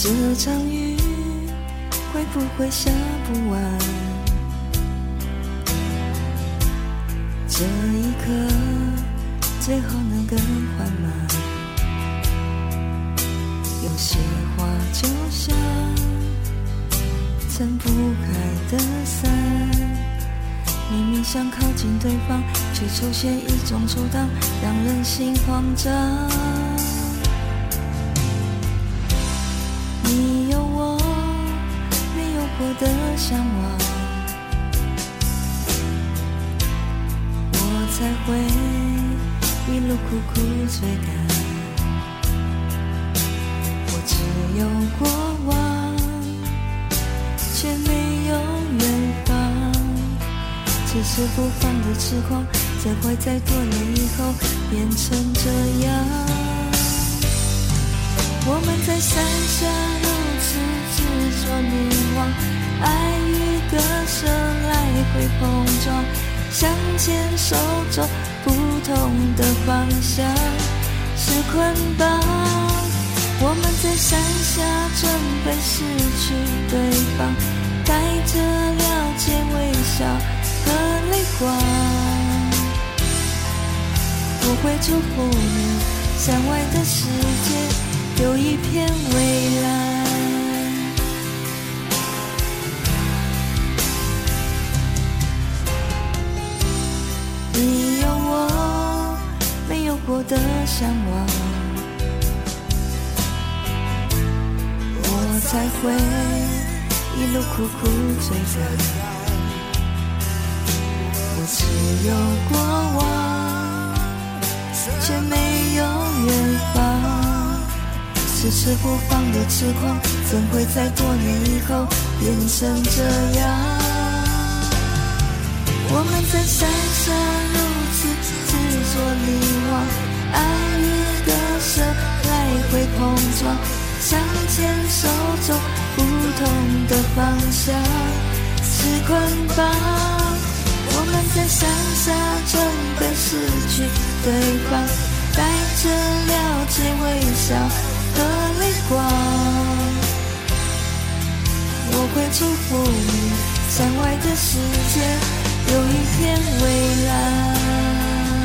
这场雨会不会下不完？这一刻最好能更缓慢。有些话就像撑不开的伞，明明想靠近对方，却出现一种阻挡，让人心慌张。你有我没有过的向往，我才会一路苦苦追赶。我只有过往，却没有远方，迟迟不放的痴狂，怎会在多年以后变成这样？我们在山下如此执着凝望，爱与割舍来回碰撞，向前手走不同的方向是捆绑。我们在山下准备失去对方，带着了解微笑和泪光。我会祝福你，山外的世界有一片蔚蓝。你有我没有过的向往，我才会一路苦苦追赶。我只有过往，却没有远方，迟迟不放的痴狂，怎会在多年以后变成这样？我们在山上如此执着凝望，爱与割舍来回碰撞，向前手走不同的方向是捆绑。我们在山下准备失去对方，带着了解微笑和泪光。我会祝福你，山外的世界有一片蔚蓝。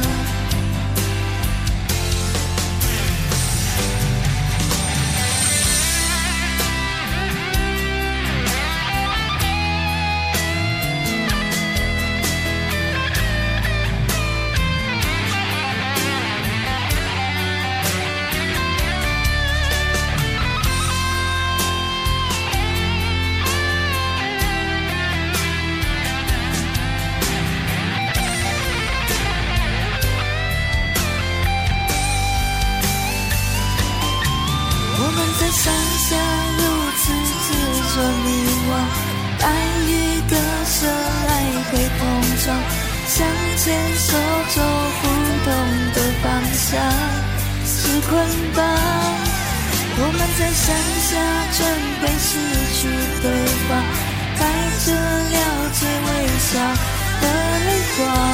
山下如此执着凝望，爱与割舍来回碰撞，向前手走不同的方向是捆绑。我们在山下准备失去对方，带着了解微笑和泪光。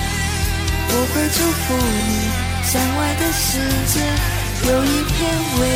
我会祝福你，山外的世界有一片蔚